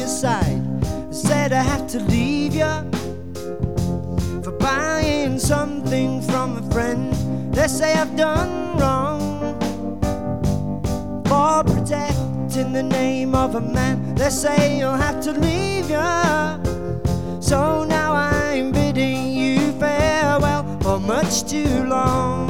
aside. I said I have to leave you for buying something from a friend. They say I've done wrong for protecting the name of a man. They say you'll have to leave you, so now I'm bidding you farewell for much too long.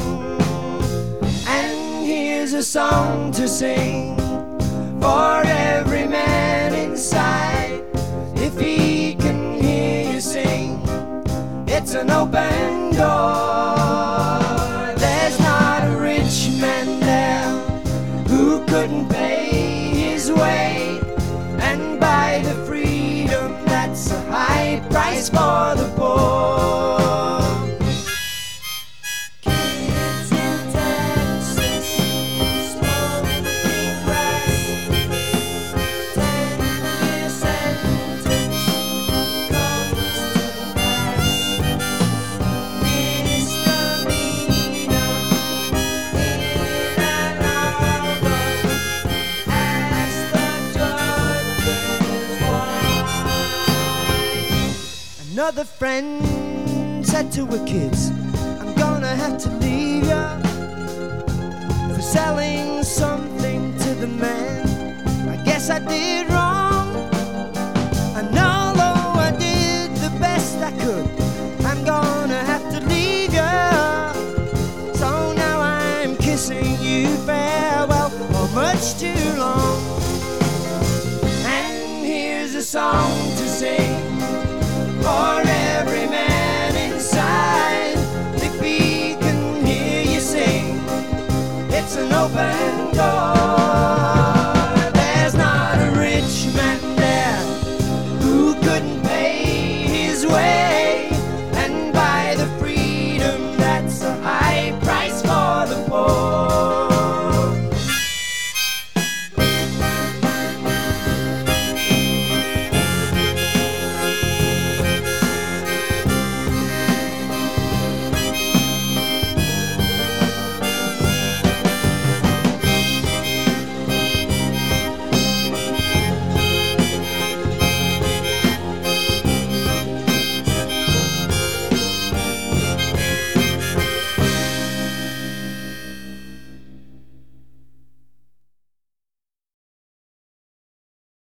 And here's a song to sing for every man inside. If he can hear you sing, it's an open door. There's not a rich man there who couldn't pay his way and buy the freedom that's a high price for the poor. Kids in Texas smoking grass, 10-year sentence comes to pass. Misdemeanor in Ann Arbor, ask the judges why. Another friend said to her kids, I'm gonna have to leave ya for selling something to the man. I guess I did wrong, and although I did the best I could, I'm gonna have to leave ya. So now I'm kissing you farewell for much too long. And here's a song to sing for every man inside. If he can hear you sing, it's an open door.